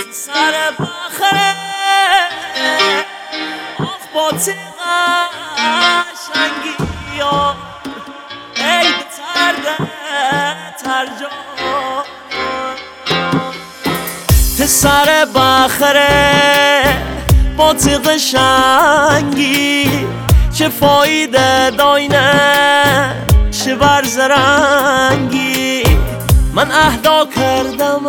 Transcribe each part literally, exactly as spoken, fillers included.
سر بخره آخ با قشنگی یا ای ترده ترجا سر بخره با قشنگی چه فایده داینه چه برزرنگی من اهدا کردم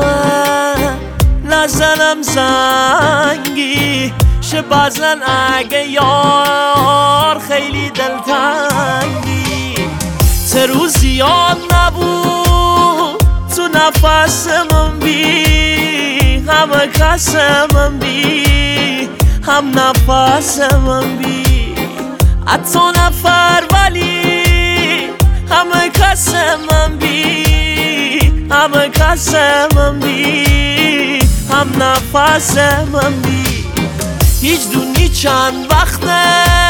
نزنم زنگی شه بزن اگه یار خیلی دلتنگی سه روز زیاد نبود تو نفسم بی همه کسم بی هم نفسم بی حتی نفر ولی همه کسم بی همه کسم بی هم نفسم بی هیچ دونی چند وقته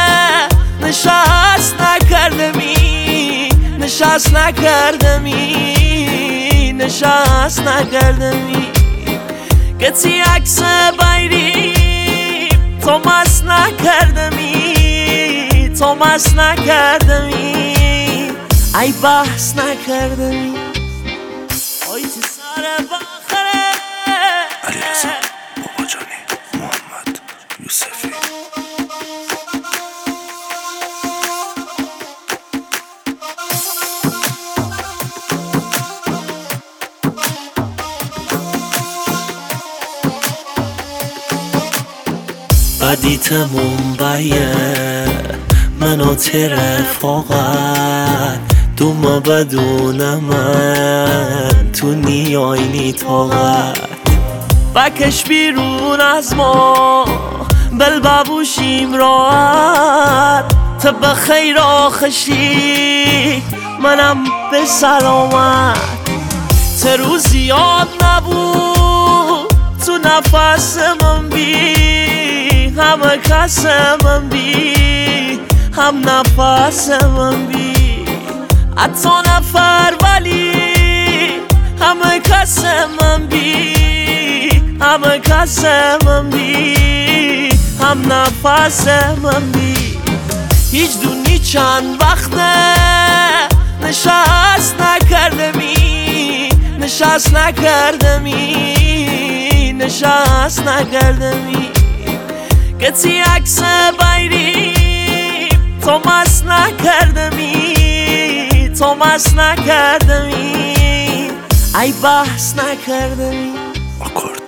نشست نکردمی نشست نکردمی نشست نکردمی گتی عکس بایریم تو مست نکردمی تو مست نکردمی ای بحث نکردمی آی تی سر بخره علیرضا باباجانی محمد یوسفی بدیت منبعیه منو تره فقط دوما بدون من تو نیاینی طاقت بکش بیرون از ما بل ببوشیم راحت تو بخیر آخشی منم به سلامت سه روز زیاد نبود تو نفسم بی همه کسم بی هم نفسم بی حتی نفر ولی همه کسم بی همه کسم بی هم نفسم بی هیچ دونی چند وقته نشست نکردمی نشست نکردمی نشست نکردمی گتی عکس بایریم تو مست نکردمی تو مست نکردمی ای بحث نکردمی آکورد